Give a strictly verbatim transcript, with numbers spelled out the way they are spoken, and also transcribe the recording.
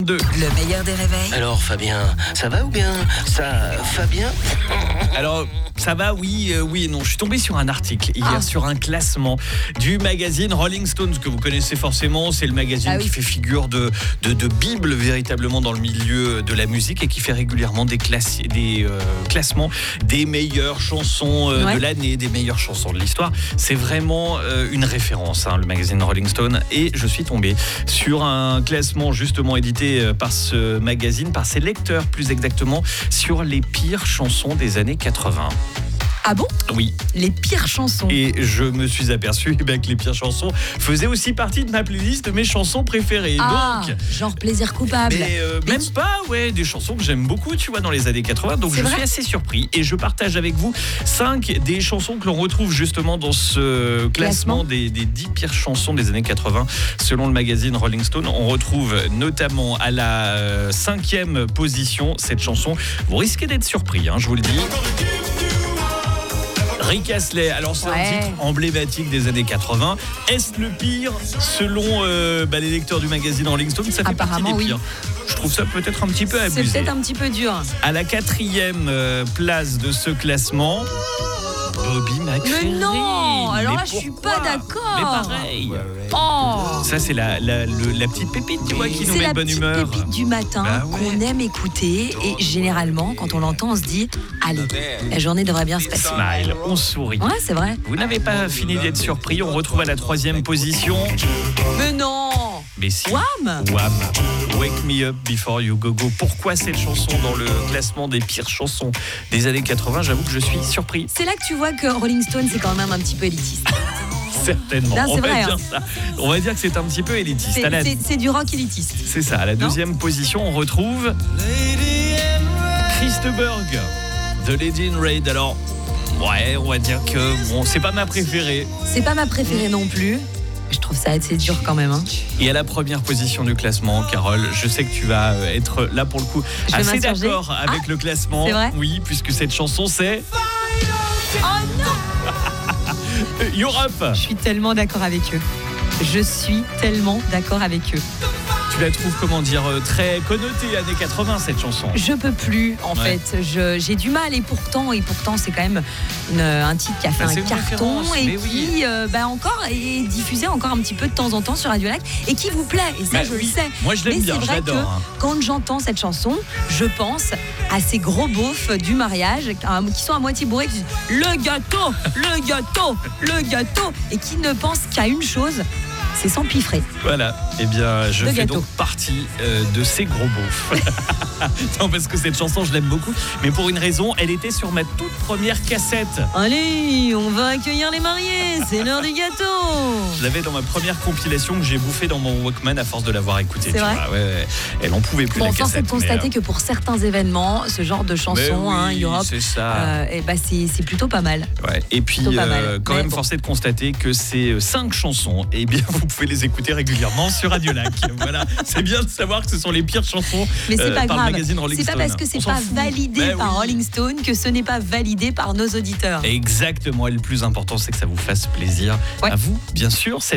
Deux. Le meilleur des réveils. Alors Fabien, ça va ou bien ça, Fabien? Alors, ça va, oui, euh, oui et non. Je suis tombé sur un article hier, Ah. sur un classement du magazine Rolling Stones, que vous connaissez forcément. C'est le magazine Ah oui. qui fait figure de, de, de bible véritablement dans le milieu de la musique et qui fait régulièrement des, classi- des euh, classements des meilleures chansons euh, Ouais. de l'année, des meilleures chansons de l'histoire. C'est vraiment euh, une référence, hein, le magazine Rolling Stone. Et je suis tombé sur un classement justement édité euh, par ce magazine, par ses lecteurs plus exactement, sur les pires chansons des années quatre-vingts. Ah bon? Oui, Les pires chansons. et je me suis aperçu eh ben, que les pires chansons faisaient aussi partie de ma playlist de mes chansons préférées. Ah, Donc, genre plaisir coupable. mais euh, Mais même tu- pas, ouais, des chansons que j'aime beaucoup, tu vois, dans les années quatre-vingts. Donc C'est je vrai suis assez surpris et je partage avec vous cinq des chansons que l'on retrouve justement dans ce classement, Classement. des, des dix pires chansons des années quatre-vingts selon le magazine Rolling Stone. On retrouve notamment à la euh, cinquième position cette chanson. Vous risquez d'être surpris, hein, je vous le dis. Rick Astley, alors c'est Ouais. un titre emblématique des années quatre-vingts. Est-ce le pire selon euh, bah, les lecteurs du magazine Rolling Stone? Ça fait partie Apparemment, des oui. pires. Je trouve ça peut-être un petit peu C'est abusé. peut-être un petit peu dur. À la quatrième euh, place de ce classement, Bobby McFerrin. Mais non, alors Mais là, je suis pourquoi? pas d'accord. Mais pareil. Oh, Ça, c'est la, la, le- la petite pépite, tu vois, qui nous c'est met la de bonne petite humeur. pépite du matin Bah ouais. qu'on aime écouter et généralement, quand on l'entend, on se dit allez, la journée devrait bien se passer. Smile, on sourit. Ouais, c'est vrai. Vous n'avez pas fini d'être surpris, on retrouve à la troisième position. Mais non. Mais si. Wham. Wham. Wake Me Up Before You Go Go. Pourquoi cette chanson dans le classement des pires chansons des années quatre-vingts? J'avoue que je suis surpris. C'est là que tu vois que Rolling Stone, c'est quand même un petit peu élitiste. Certainement. Non, c'est on, va vrai, dire ça. On va dire que c'est un petit peu élitiste. C'est, À la- c'est- c'est du rock élitiste. C'est ça. À la deuxième position, on retrouve Christberg, The Lady in Red. Alors, ouais, on va dire que bon, c'est pas ma préférée. C'est pas ma préférée non plus. Je trouve ça assez dur quand même. Hein. Et à la première position du classement, Carole, je sais que tu vas euh, être là pour le coup Je vais assez m'insurger. d'accord avec Ah, le classement. c'est vrai Oui, puisque cette chanson c'est Oh non, Europe. je suis tellement d'accord avec eux. Je suis tellement d'accord avec eux. Tu la trouves, comment dire, euh, très connotée années quatre-vingts cette chanson. Je peux plus, en Ouais. fait. Je, j'ai du mal et pourtant, et pourtant, c'est quand même une- un titre qui a fait Bah, c'est un une carton référence, et mais qui, oui. euh, bah, encore est diffusé encore un petit peu de temps en temps sur Radio Lac et qui vous plaît. Et ça, Bah je oui. le sais. Moi je l'aime Mais bien, c'est je vrai l'adore. que hein. quand j'entends cette chanson, je pense à ces gros beaufs du mariage euh, qui sont à moitié bourrés, qui disent le gâteau, le gâteau, le gâteau, et qui ne pensent qu'à une chose, c'est s'empiffrer. Voilà, eh bien je Le fais gâteau. donc partie euh, de ces gros beaufs. Non, parce que cette chanson je l'aime beaucoup, mais pour une raison, elle était sur ma toute première cassette. Allez, on va accueillir les mariés, c'est l'heure du gâteau. Je l'avais dans ma première compilation que j'ai bouffée dans mon Walkman à force de l'avoir écoutée. C'est tu vrai vois. Ouais, ouais. Elle en pouvait plus Bon, la force est cassette. de constater mais, que pour certains événements, ce genre de euh, chanson, mais oui, hein, Europe, c'est ça. euh, eh ben, c'est, c'est plutôt pas mal. Ouais. Et puis, plutôt pas mal. euh, quand Mais même, bon. force est de constater que ces cinq chansons, eh bien, vous pouvez les écouter régulièrement sur Radio Lac. Voilà, c'est bien de savoir que ce sont les pires chansons Mais c'est euh, pas par le grave. magazine Rolling C'est pas Stone. parce que c'est On s'en pas fout. validé Ben par oui. Rolling Stone que ce n'est pas validé par nos auditeurs. Exactement, et le plus important, c'est que ça vous fasse plaisir Ouais. à vous, bien sûr.